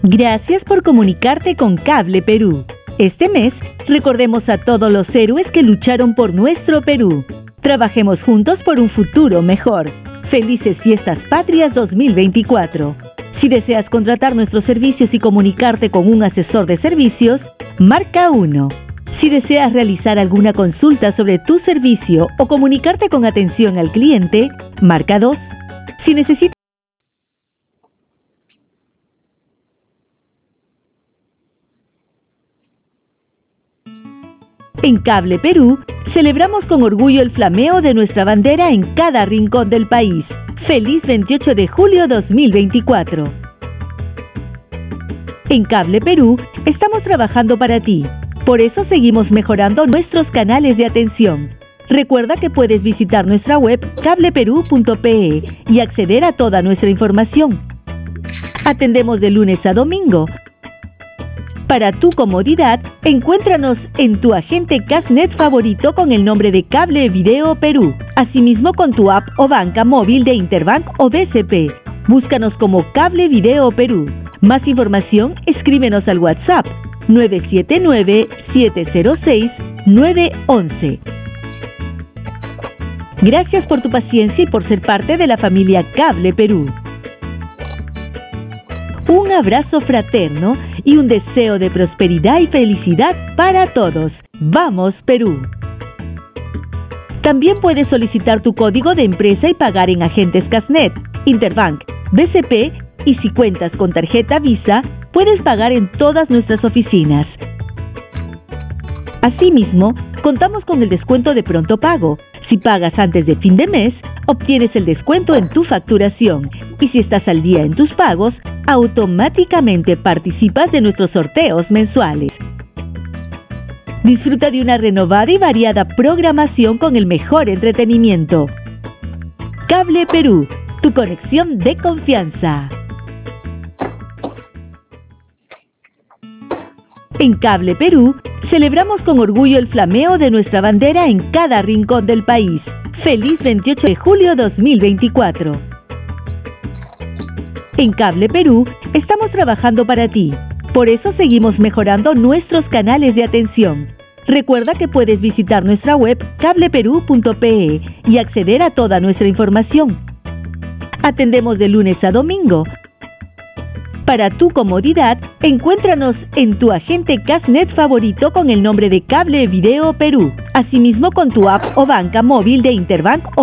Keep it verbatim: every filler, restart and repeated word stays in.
Gracias por comunicarte con Cable Perú. Este mes, recordemos a todos los héroes que lucharon por nuestro Perú. Trabajemos juntos por un futuro mejor. Felices Fiestas Patrias dos mil veinticuatro. Si deseas contratar nuestros servicios y comunicarte con un asesor de servicios, marca uno. Si deseas realizar alguna consulta sobre tu servicio o comunicarte con atención al cliente, marca dos. Si necesitas En Cable Perú, celebramos con orgullo el flameo de nuestra bandera en cada rincón del país. ¡Feliz veintiocho de julio dos mil veinticuatro! En Cable Perú, estamos trabajando para ti. Por eso seguimos mejorando nuestros canales de atención. Recuerda que puedes visitar nuestra web cable perú punto pe y acceder a toda nuestra información. Atendemos de lunes a domingo. Para tu comodidad, encuéntranos en tu agente Casnet favorito con el nombre de Cable Video Perú. Asimismo con tu app o banca móvil de Interbank o B C P. Búscanos como Cable Video Perú. Más información, escríbenos al WhatsApp nueve siete nueve, siete cero seis, nueve uno uno. Gracias por tu paciencia y por ser parte de la familia Cable Perú. Un abrazo fraterno y un deseo de prosperidad y felicidad para todos. ¡Vamos, Perú! También puedes solicitar tu código de empresa y pagar en agentes Casnet, Interbank, B C P y si cuentas con tarjeta Visa, puedes pagar en todas nuestras oficinas. Asimismo, contamos con el descuento de pronto pago. Si pagas antes de fin de mes, obtienes el descuento en tu facturación. Y si estás al día en tus pagos, automáticamente participas de nuestros sorteos mensuales. Disfruta de una renovada y variada programación con el mejor entretenimiento. Cable Perú, tu conexión de confianza. En Cable Perú, celebramos con orgullo el flameo de nuestra bandera en cada rincón del país. ¡Feliz veintiocho de julio dos mil veinticuatro! En Cable Perú, estamos trabajando para ti. Por eso seguimos mejorando nuestros canales de atención. Recuerda que puedes visitar nuestra web cable perú punto pe y acceder a toda nuestra información. Atendemos de lunes a domingo. Para tu comodidad, encuéntranos en tu agente Casnet favorito con el nombre de Cable Video Perú. Asimismo con tu app o banca móvil de Interbank o